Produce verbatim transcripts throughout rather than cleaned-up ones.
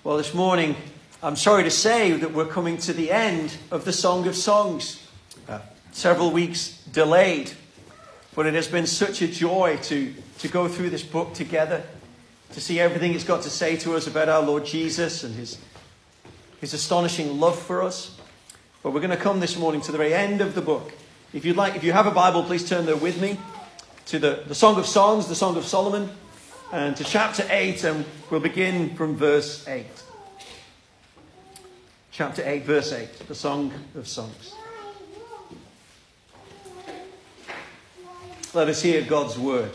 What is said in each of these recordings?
Well, this morning, I'm sorry to say that we're coming to the end of the Song of Songs. Uh, several weeks delayed, but it has been such a joy to, to go through this book together, to see everything it's got to say to us about our Lord Jesus and his, his astonishing love for us. But we're going to come this morning to the very end of the book. If you'd like, if you have a Bible, please turn there with me to the, the Song of Songs, the Song of Solomon, and to chapter eight, and we'll begin from verse eight. Chapter eight, verse eight, the Song of Songs. Let us hear God's word.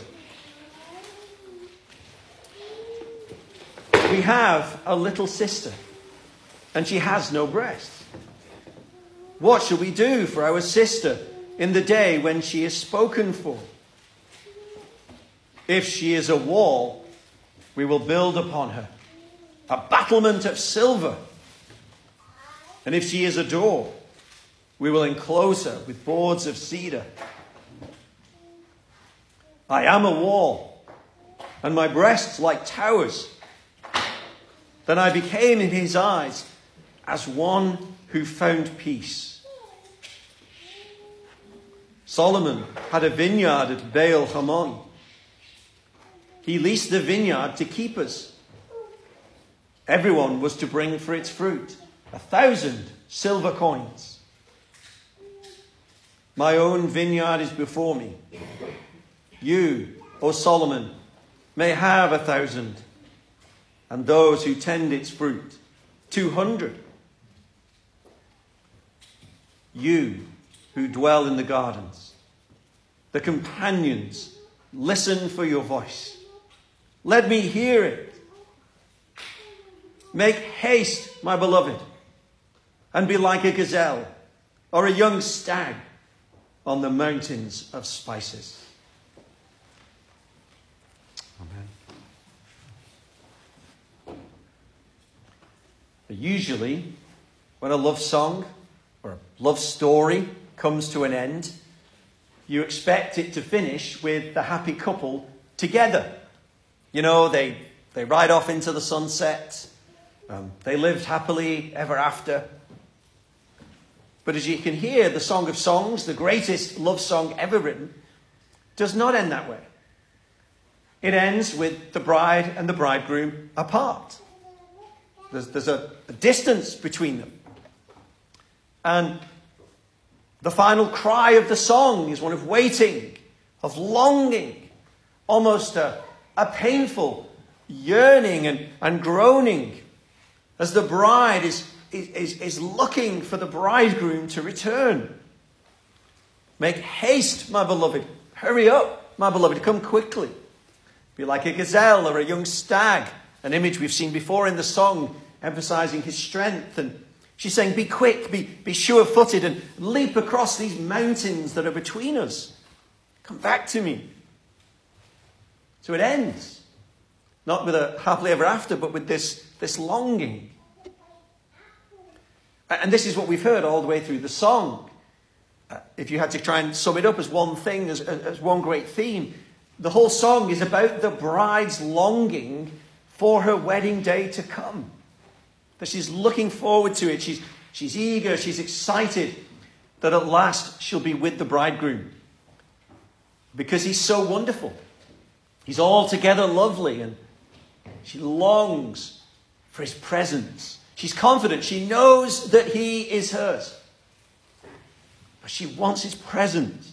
We have a little sister, and she has no breast. What shall we do for our sister in the day when she is spoken for? If she is a wall, we will build upon her a battlement of silver. And if she is a door, we will enclose her with boards of cedar. I am a wall, and my breasts like towers. Then I became in his eyes as one who found peace. Solomon had a vineyard at Baal Hamon. He leased the vineyard to keepers. Everyone was to bring for its fruit a thousand silver coins. My own vineyard is before me. You, O Solomon, may have a thousand, and those who tend its fruit, two hundred. You who dwell in the gardens, the companions, listen for your voice. Let me hear it. Make haste, my beloved, and be like a gazelle or a young stag on the mountains of spices. Amen. Usually, when a love song or a love story comes to an end, you expect it to finish with the happy couple together. You know, they, they ride off into the sunset. Um, they lived happily ever after. But as you can hear, the Song of Songs, the greatest love song ever written, does not end that way. It ends with the bride and the bridegroom apart. There's, there's a, a distance between them. And the final cry of the song is one of waiting, of longing, almost a, a painful yearning and, and groaning as the bride is, is, is looking for the bridegroom to return. Make haste, my beloved. Hurry up, my beloved. Come quickly. Be like a gazelle or a young stag, an image we've seen before in the song, emphasizing his strength. And she's saying, be quick, be, be sure-footed, and leap across these mountains that are between us. Come back to me. So it ends, not with a happily ever after, but with this, this longing. And this is what we've heard all the way through the song. Uh, if you had to try and sum it up as one thing, as, as one great theme, the whole song is about the bride's longing for her wedding day to come. That she's looking forward to it. She's, she's eager, she's excited that at last she'll be with the bridegroom. Because he's so wonderful. He's altogether lovely, and she longs for his presence. She's confident. She knows that he is hers. But she wants his presence.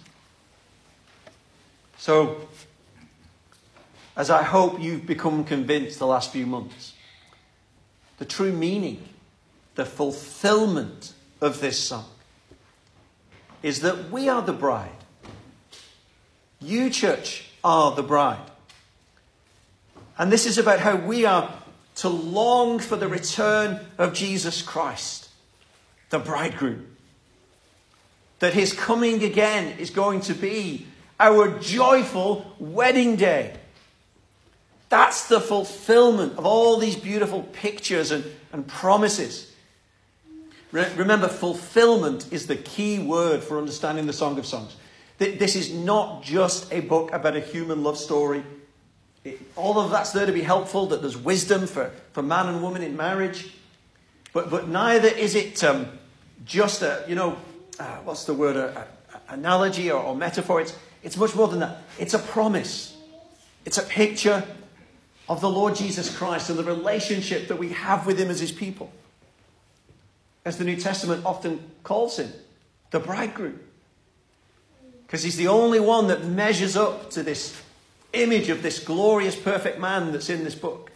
So, as I hope you've become convinced the last few months, the true meaning, the fulfillment of this song is that we are the bride. You, church, are the bride. And this is about how we are to long for the return of Jesus Christ, the bridegroom. That his coming again is going to be our joyful wedding day. That's the fulfillment of all these beautiful pictures and, and promises. Re- remember, fulfillment is the key word for understanding the Song of Songs. Th- this is not just a book about a human love story It, all of that's there to be helpful, that there's wisdom for, for man and woman in marriage. But, but neither is it um, just a, you know, uh, what's the word, a, a, analogy or, or metaphor. It's, it's much more than that. It's a promise. It's a picture of the Lord Jesus Christ and the relationship that we have with him as his people. As the New Testament often calls him, the bridegroom. Because he's the only one that measures up to this image of this glorious, perfect man that's in this book.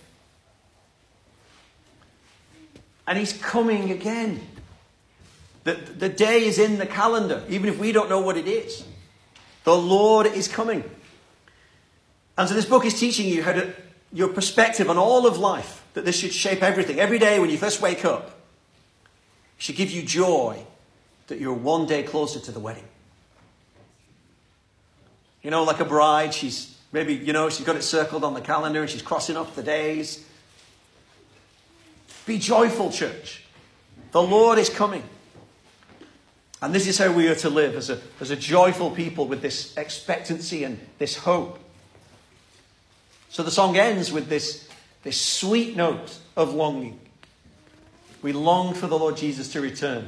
And he's coming again. The, the day is in the calendar, even if we don't know what it is. The Lord is coming. And so this book is teaching you how to, your perspective on all of life, that this should shape everything. Every day when you first wake up, it should give you joy that you're one day closer to the wedding. You know, like a bride, she's maybe, you know, she's got it circled on the calendar and she's crossing off the days. Be joyful, church. The Lord is coming. And this is how we are to live as a, as a joyful people with this expectancy and this hope. So the song ends with this, this sweet note of longing. We long for the Lord Jesus to return.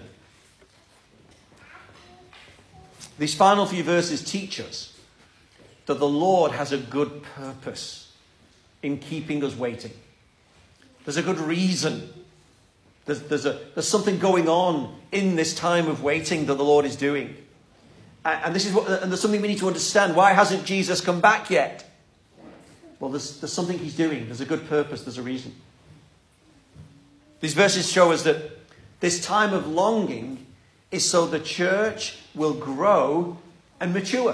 These final few verses teach us that the Lord has a good purpose in keeping us waiting. There's a good reason. There's, there's, a, there's something going on in this time of waiting that the Lord is doing. And, and this is what, and there's something we need to understand. Why hasn't Jesus come back yet? Well, there's, there's something he's doing. There's a good purpose. There's a reason. These verses show us that this time of longing is so the church will grow and mature.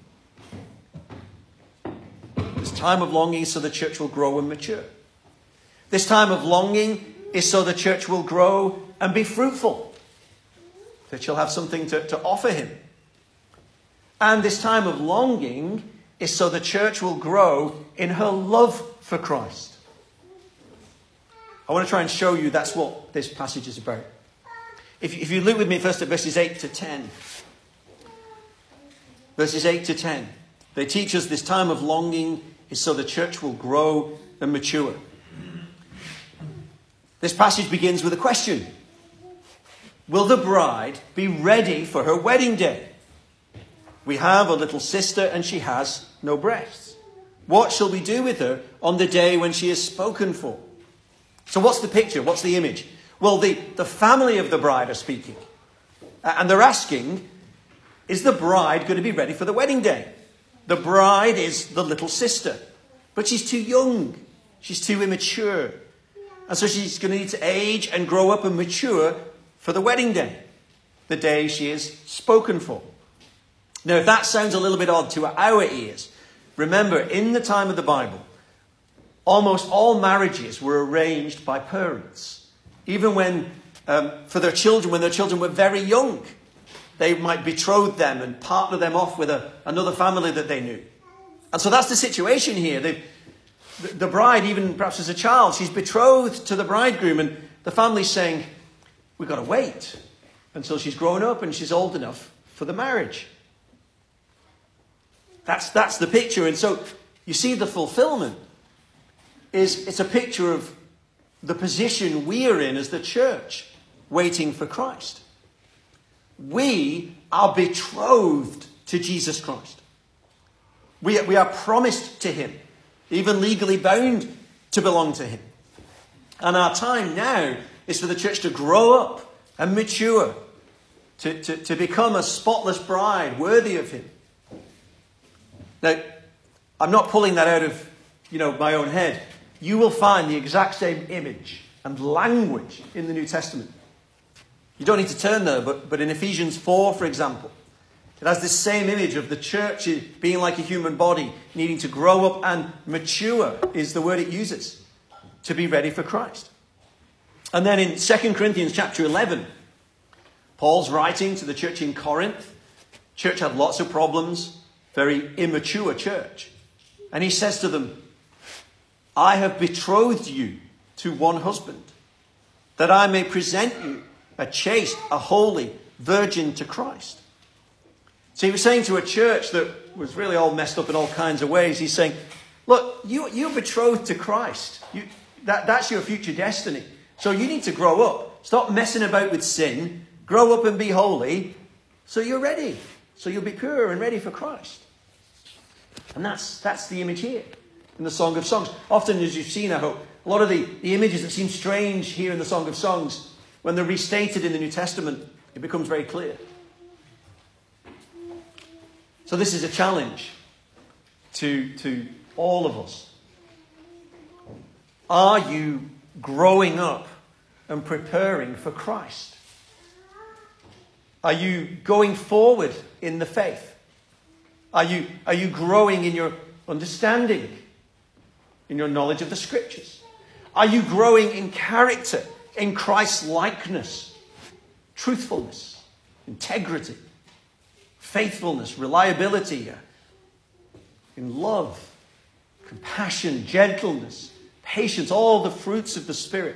This time of longing is so the church will grow and mature. This time of longing is so the church will grow and be fruitful. That she'll have something to, to offer him. And this time of longing is so the church will grow in her love for Christ. I want to try and show you that's what this passage is about. If, if you look with me first at verses eight to ten. Verses eight to ten. They teach us this time of longing is so the church will grow and mature. This passage begins with a question. Will the bride be ready for her wedding day? We have a little sister and she has no breasts. What shall we do with her on the day when she is spoken for? So what's the picture? What's the image? Well, the, the family of the bride are speaking. And they're asking, is the bride going to be ready for the wedding day? The bride is the little sister. But she's too young. She's too immature. And so she's going to need to age and grow up and mature for the wedding day. The day she is spoken for. Now, if that sounds a little bit odd to our ears, remember, in the time of the Bible, almost all marriages were arranged by parents. Even when, um, for their children, when their children were very young, they might betroth them and partner them off with a, another family that they knew. And so that's the situation here. They've, the bride, even perhaps as a child, she's betrothed to the bridegroom, and the family's saying, we've got to wait until she's grown up and she's old enough for the marriage. That's, that's the picture. And so you see the fulfillment is it's a picture of the position we are in as the church waiting for Christ. We are betrothed to Jesus Christ. We, we are promised to him, even legally bound to belong to him. And our time now is for the church to grow up and mature, to, to, to become a spotless bride worthy of him. Now, I'm not pulling that out of, you know, my own head. You will find the exact same image and language in the New Testament. You don't need to turn there, but, but in Ephesians four, for example, it has this same image of the church being like a human body, needing to grow up and mature is the word it uses, to be ready for Christ. And then in Second Corinthians chapter eleven, Paul's writing to the church in Corinth. Church had lots of problems, very immature church. And he says to them, I have betrothed you to one husband, that I may present you a chaste, a holy virgin to Christ. So he was saying to a church that was really all messed up in all kinds of ways, he's saying, Look, you, you're betrothed to Christ. You, that, that's your future destiny. So you need to grow up. Stop messing about with sin. Grow up and be holy so you're ready. So you'll be pure and ready for Christ. And that's, that's the image here in the Song of Songs. Often, as you've seen, I hope, a lot of the, the images that seem strange here in the Song of Songs, when they're restated in the New Testament, it becomes very clear. So this is a challenge to, to all of us. Are you growing up and preparing for Christ? Are you going forward in the faith? Are you, are you growing in your understanding, in your knowledge of the Scriptures? Are you growing in character, in Christ's likeness, truthfulness, integrity, faithfulness, reliability, in love, compassion, gentleness, patience, all the fruits of the Spirit?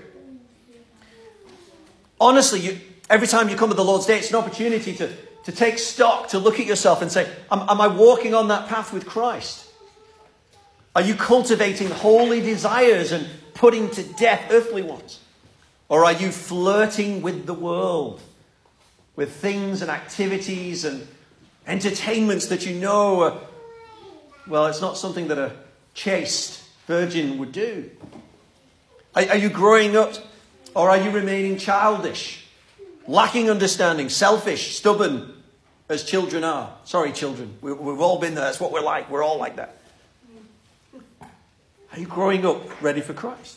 Honestly, you, every time you come to the Lord's Day, it's an opportunity to, to take stock, to look at yourself and say, am, am I walking on that path with Christ? Are you cultivating holy desires and putting to death earthly ones? Or are you flirting with the world, with things and activities and entertainments that you know are, well, it's not something that a chaste virgin would do? Are, are you growing up, or are you remaining childish, lacking understanding, selfish, stubborn, as children are? Sorry, children. We, we've all been there. That's what we're like. We're all like that. Are you growing up ready for Christ?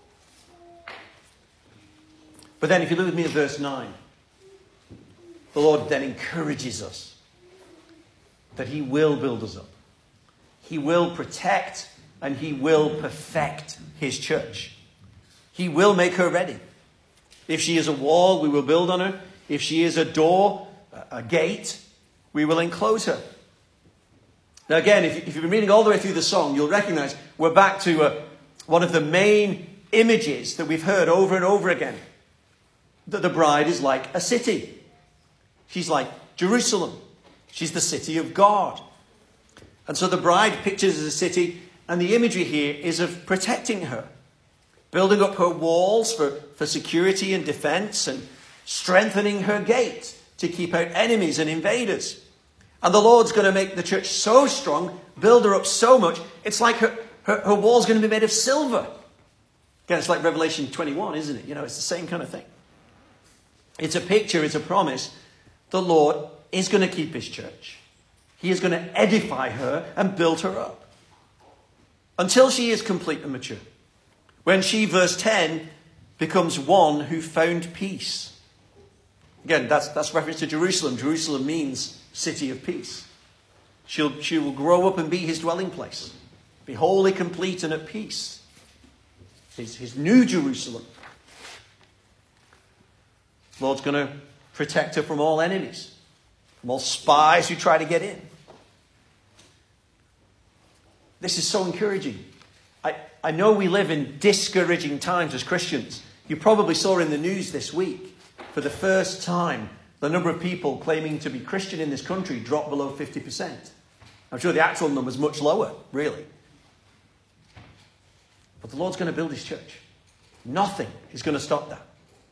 But then if you look with me at verse nine, the Lord then encourages us that he will build us up. He will protect and he will perfect his church. He will make her ready. If she is a wall, we will build on her. If she is a door, a gate, we will enclose her. Now again, if you've been reading all the way through the song, you'll recognize we're back to uh, one of the main images that we've heard over and over again. That the bride is like a city. She's like Jerusalem. She's the city of God. And so the bride pictures as a city, and the imagery here is of protecting her. Building up her walls for, for security and defense, and strengthening her gate to keep out enemies and invaders. And the Lord's going to make the church so strong, build her up so much, it's like her, her, her wall's going to be made of silver. Again, it's like Revelation twenty-one, isn't it? You know, it's the same kind of thing. It's a picture, it's a promise. The Lord is going to keep his church. He is going to edify her and build her up until she is complete and mature. When she, verse ten, becomes one who found peace. Again, that's, that's reference to Jerusalem. Jerusalem means city of peace. She'll, she will grow up and be his dwelling place. Be wholly complete and at peace. His, his new Jerusalem. The Lord's going to protect her from all enemies. From all spies who try to get in. This is so encouraging. I, I know we live in discouraging times as Christians. You probably saw in the news this week, for the first time, the number of people claiming to be Christian in this country dropped below fifty percent. I'm sure the actual number is much lower, really. But the Lord's going to build his church. Nothing is going to stop that.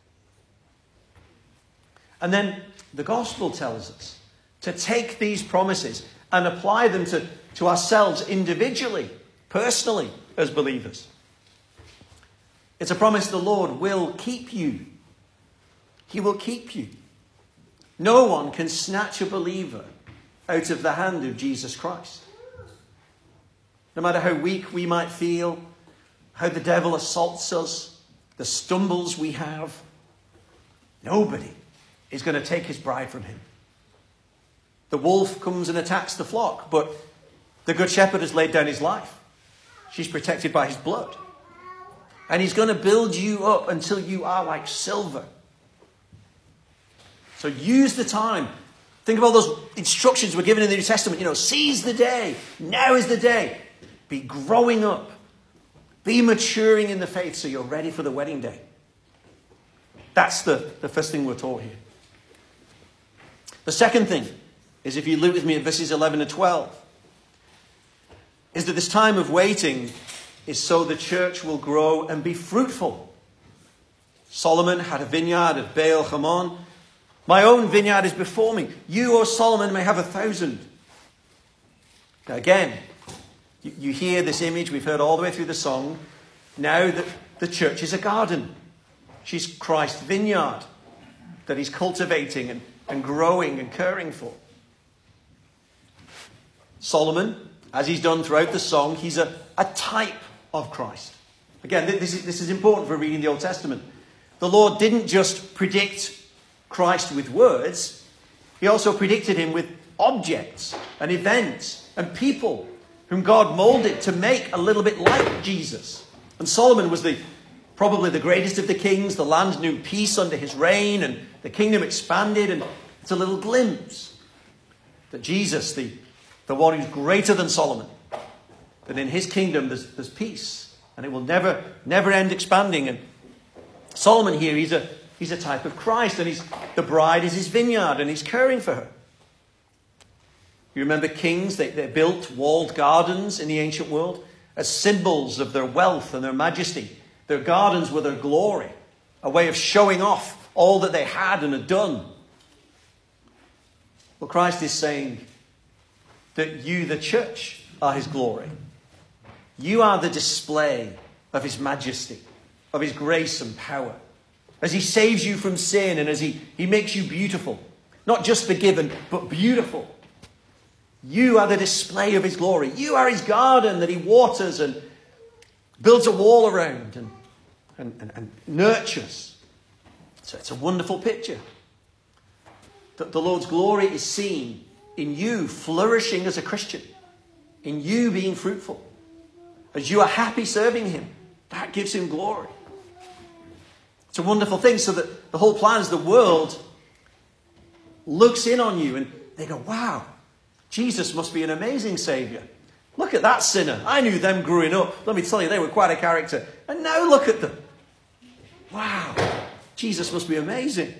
And then the gospel tells us to take these promises and apply them to, to ourselves individually, personally, as believers. It's a promise the Lord will keep you. He will keep you. No one can snatch a believer out of the hand of Jesus Christ. No matter how weak we might feel, how the devil assaults us, the stumbles we have, nobody is going to take his bride from him. The wolf comes and attacks the flock, but the good shepherd has laid down his life. She's protected by his blood. And he's going to build you up until you are like silver. So use the time. Think of all those instructions we're given in the New Testament. You know, seize the day. Now is the day. Be growing up. Be maturing in the faith so you're ready for the wedding day. That's the, the first thing we're taught here. The second thing is, if you look with me at verses eleven to twelve. is that this time of waiting is so the church will grow and be fruitful. Solomon had a vineyard at Baal Hamon. My own vineyard is before me. You, O Solomon, may have a thousand. Now again, you, you hear this image we've heard all the way through the song. Now that the church is a garden. She's Christ's vineyard that he's cultivating and, and growing and caring for. Solomon, as he's done throughout the song, he's a, a type of Christ. Again, this is, this is important for reading the Old Testament. The Lord didn't just predict Christ with words. He also predicted him with objects and events and people whom God molded to make a little bit like Jesus. And Solomon was the probably the greatest of the kings. The land knew peace under his reign and the kingdom expanded. And it's a little glimpse that Jesus, the, the one who's greater than Solomon, that in his kingdom there's, there's peace and it will never, never end expanding. And Solomon here, he's a, he's a type of Christ, and he's, the bride is his vineyard and he's caring for her. You remember kings, they, they built walled gardens in the ancient world as symbols of their wealth and their majesty. Their gardens were their glory, a way of showing off all that they had and had done. Well, Christ is saying that you, the church, are his glory. You are the display of his majesty, of his grace and power. As he saves you from sin and as he, he makes you beautiful. Not just forgiven, but beautiful. You are the display of his glory. You are his garden that he waters and builds a wall around and, and, and, and nurtures. So it's a wonderful picture. That the Lord's glory is seen in you flourishing as a Christian. In you being fruitful. As you are happy serving him. That gives him glory. It's a wonderful thing. So that the whole plan is the world looks in on you and they go, wow, Jesus must be an amazing saviour. Look at that sinner. I knew them growing up. Let me tell you, they were quite a character. And now look at them. Wow, Jesus must be amazing.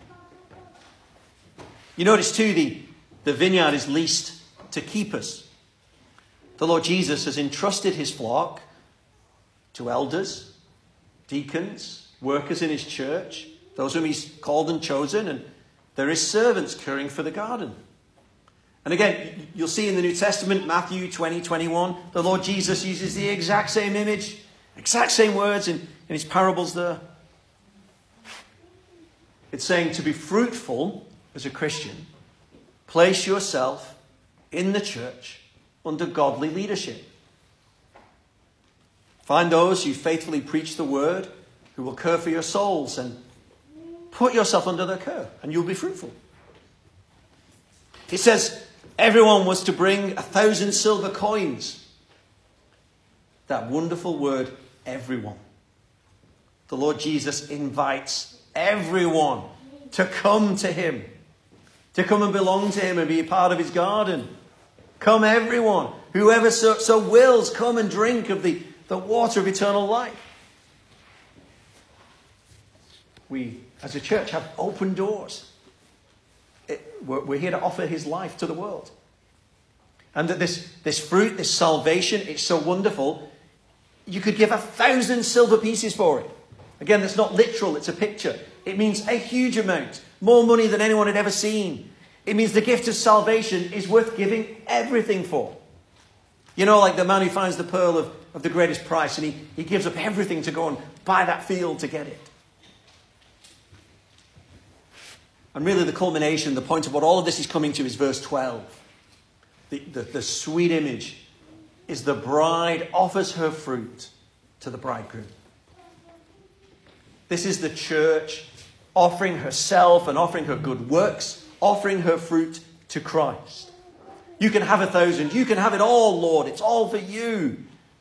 You notice too, the, the vineyard is leased to keepers. The Lord Jesus has entrusted his flock to elders, deacons, workers in his church, those whom he's called and chosen, and there is servants caring for the garden. And again, you'll see in the New Testament, Matthew twenty, twenty-one, the Lord Jesus uses the exact same image, exact same words in, in his parables there. It's saying to be fruitful as a Christian, place yourself in the church under godly leadership. Find those who faithfully preach the word, who will care for your souls, and put yourself under their care, and you'll be fruitful. It says everyone was to bring a thousand silver coins. That wonderful word, everyone. The Lord Jesus invites everyone to come to him, to come and belong to him and be a part of his garden. Come everyone, whoever so, so wills, come and drink of the, the water of eternal life. We, as a church, have open doors. It, we're, we're here to offer his life to the world. And that this, this fruit, this salvation, it's so wonderful. You could give a thousand silver pieces for it. Again, that's not literal, it's a picture. It means a huge amount. More money than anyone had ever seen. It means the gift of salvation is worth giving everything for. You know, like the man who finds the pearl of, of the greatest price, and he, he gives up everything to go and buy that field to get it. And really the culmination, the point of what all of this is coming to is verse twelve. The, the, the sweet image is the bride offers her fruit to the bridegroom. This is the church offering herself and offering her good works, offering her fruit to Christ. You can have a thousand. You can have it all, Lord. It's all for you.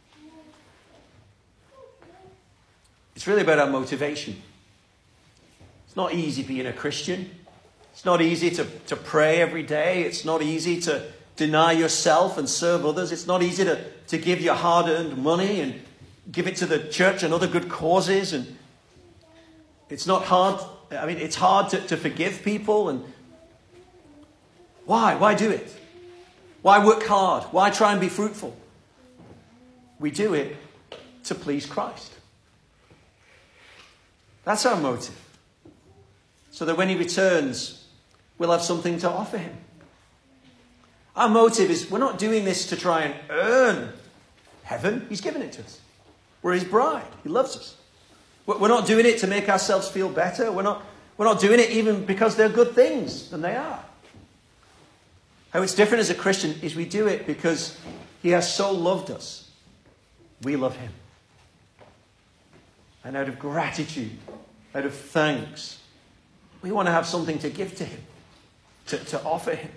It's really about our motivation. It's not easy being a Christian. It's not easy to, to pray every day. It's not easy to deny yourself and serve others. It's not easy to, to give your hard-earned money and give it to the church and other good causes. And it's not hard. I mean, it's hard to, to forgive people. And why? Why do it? Why work hard? Why try and be fruitful? We do it to please Christ. That's our motive. So that when he returns, we'll have something to offer him. Our motive is, we're not doing this to try and earn heaven. He's given it to us. We're his bride. He loves us. We're not doing it to make ourselves feel better. We're not, we're not doing it even because they're good things, and they are. How it's different as a Christian is we do it because he has so loved us. We love him. And out of gratitude, out of thanks, we want to have something to give to him, to, to offer him.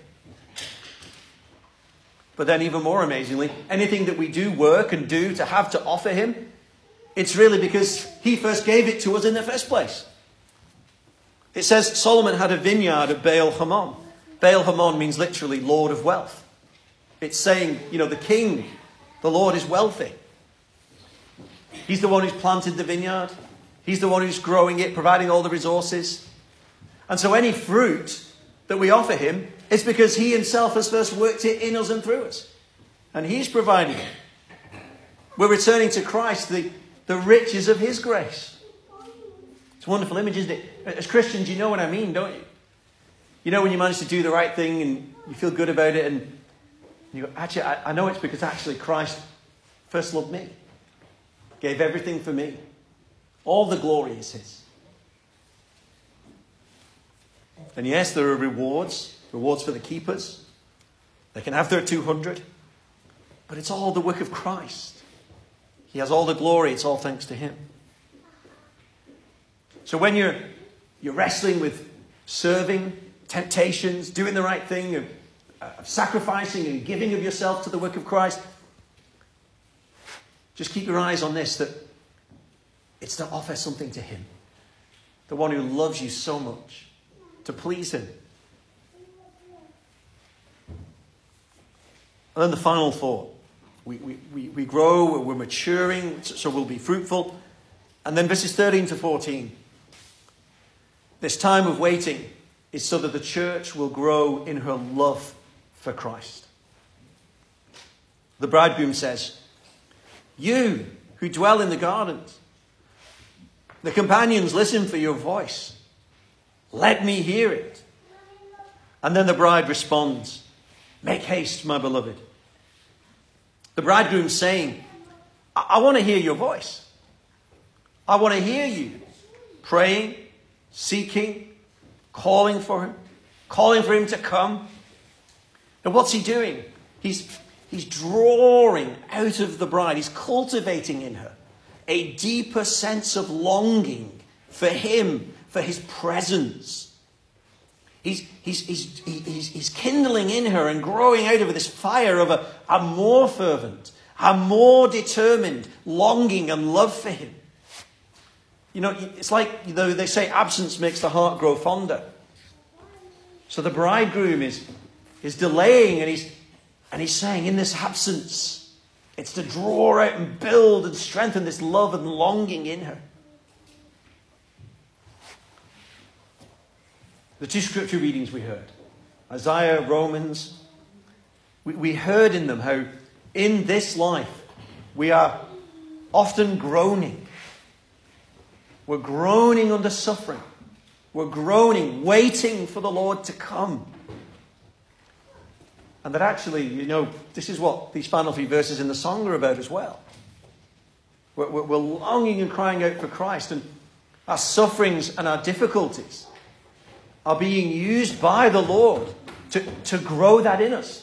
But then even more amazingly, anything that we do work and do to have to offer him, it's really because he first gave it to us in the first place. It says Solomon had a vineyard at Baal Hamon. Baal Hamon means literally Lord of Wealth. It's saying, you know, the king, the Lord is wealthy. He's the one who's planted the vineyard. He's the one who's growing it, providing all the resources. And so any fruit that we offer him, it's because he himself has first worked it in us and through us. And he's providing it. We're returning to Christ, the, the riches of his grace. It's a wonderful image, isn't it? As Christians, you know what I mean, don't you? You know when you manage to do the right thing and you feel good about it and you go, actually, I, I know it's because actually Christ first loved me. Gave everything for me. All the glory is his. And yes, there are rewards. Rewards for the keepers. They can have their two hundred. But it's all the work of Christ. He has all the glory. It's all thanks to him. So when you're, you're wrestling with serving, temptations, doing the right thing, of, of sacrificing and giving of yourself to the work of Christ, just keep your eyes on this, that it's to offer something to him. The one who loves you so much, to please him. And then the final thought. We, we, we, we grow, we're maturing, so we'll be fruitful. And then verses thirteen to fourteen. This time of waiting is so that the church will grow in her love for Christ. The bridegroom says, you who dwell in the gardens, the companions listen for your voice. Let me hear it. And then the bride responds, make haste, my beloved. The bridegroom's saying, I, I want to hear your voice. I want to hear you praying, seeking, calling for him, calling for him to come. And what's he doing? He's, he's drawing out of the bride. He's cultivating in her a deeper sense of longing for him, for his presence. He's, he's, he's, he's, he's kindling in her and growing out of her this fire of a, a more fervent, a more determined longing and love for him. You know, it's like, you know, they say absence makes the heart grow fonder. So the bridegroom is, is delaying and he's, and he's saying in this absence, it's to draw out and build and strengthen this love and longing in her. The two scripture readings we heard, Isaiah, Romans, we, we heard in them how in this life we are often groaning. We're groaning under suffering. We're groaning, waiting for the Lord to come. And that actually, you know, this is what these final few verses in the song are about as well. We're, we're, we're longing and crying out for Christ, and our sufferings and our difficulties are being used by the Lord to, to grow that in us.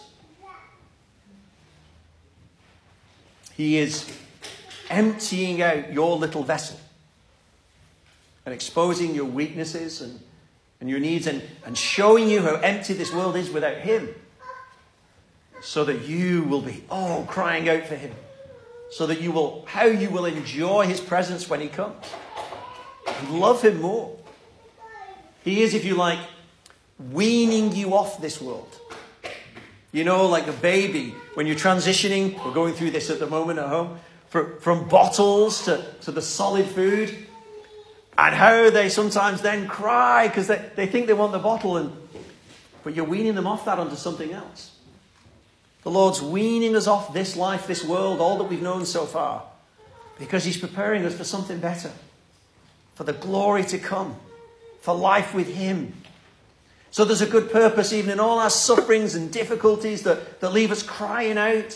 He is emptying out your little vessel and exposing your weaknesses and, and your needs and, and showing you how empty this world is without him, so that you will be, oh, crying out for him, so that you will, how you will enjoy his presence when he comes and love him more. He is, if you like, weaning you off this world. You know, like a baby, when you're transitioning, we're going through this at the moment at home, from, from bottles to, to the solid food, and how they sometimes then cry because they, they think they want the bottle, and but you're weaning them off that onto something else. The Lord's weaning us off this life, this world, all that we've known so far, because he's preparing us for something better, for the glory to come, for life with him. So there's a good purpose even in all our sufferings and difficulties that, that leave us crying out.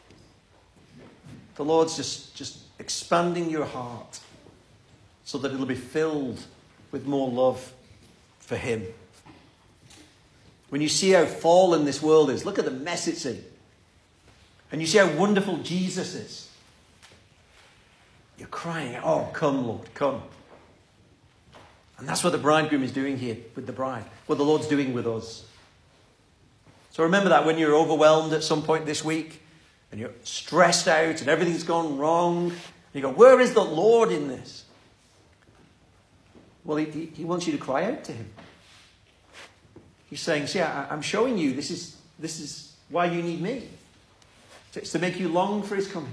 The Lord's just, just expanding your heart so that it'll be filled with more love for him. When you see how fallen this world is, look at the mess it's in. And you see how wonderful Jesus is. You're crying, oh, come, Lord, come. And that's what the bridegroom is doing here with the bride. What the Lord's doing with us. So remember that when you're overwhelmed at some point this week, and you're stressed out, and everything's gone wrong, and you go, where is the Lord in this? Well, he, he, he wants you to cry out to him. He's saying, see, I, I'm showing you this is, this is why you need me. It's to make you long for his coming.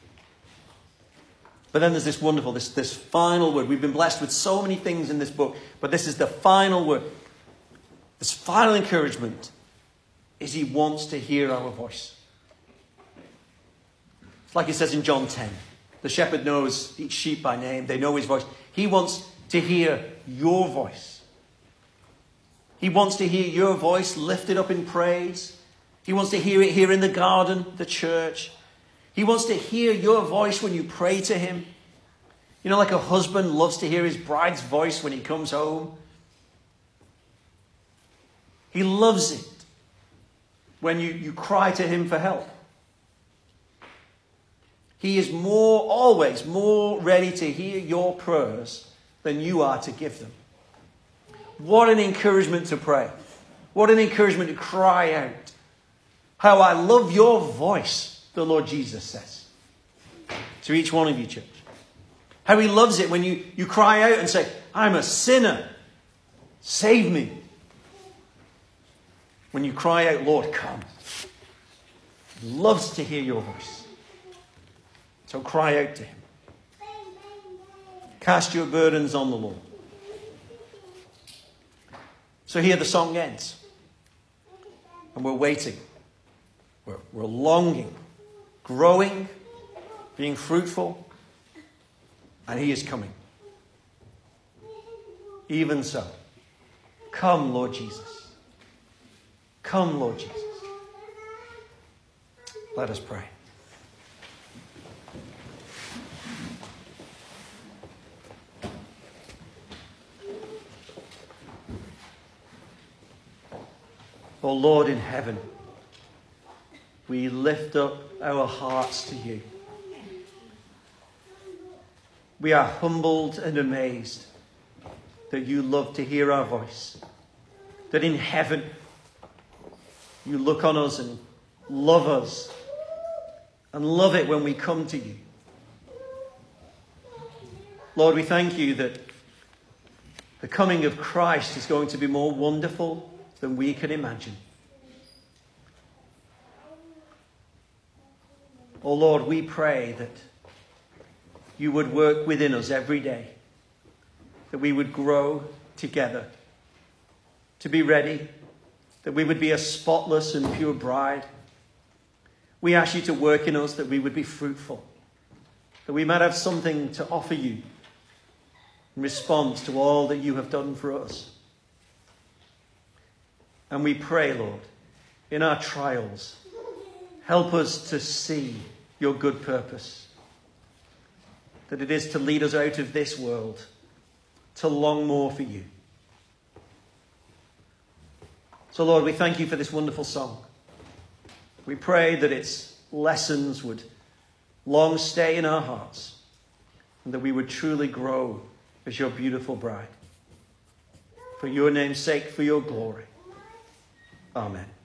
But then there's this wonderful, this, this final word. We've been blessed with so many things in this book, but this is the final word. This final encouragement is he wants to hear our voice. It's like it says in John ten. The shepherd knows each sheep by name. They know his voice. He wants to hear your voice. He wants to hear your voice lifted up in praise. He wants to hear it here in the garden, the church. He wants to hear your voice when you pray to him. You know, like a husband loves to hear his bride's voice when he comes home. He loves it when you, you cry to him for help. He is more, always more ready to hear your prayers than you are to give them. What an encouragement to pray. What an encouragement to cry out. How I love your voice, the Lord Jesus says to each one of you, church. How he loves it when you, you cry out and say, I'm a sinner. Save me. When you cry out, Lord, come. He loves to hear your voice. So cry out to him. Cast your burdens on the Lord. So here the song ends. And we're waiting. We're, we're longing, growing, being fruitful. And he is coming. Even so, come, Lord Jesus. Come, Lord Jesus. Let us pray. O Lord in heaven, we lift up our hearts to you. We are humbled and amazed that you love to hear our voice. That in heaven, you look on us and love us. And love it when we come to you. Lord, we thank you that the coming of Christ is going to be more wonderful than we can imagine. Oh Lord, we pray that you would work within us every day, that we would grow together, to be ready, that we would be a spotless and pure bride. We ask you to work in us that we would be fruitful, that we might have something to offer you in response to all that you have done for us. And we pray, Lord, in our trials, help us to see your good purpose. That it is to lead us out of this world, to long more for you. So, Lord, we thank you for this wonderful song. We pray that its lessons would long stay in our hearts and that we would truly grow as your beautiful bride. For your name's sake, for your glory. Amen.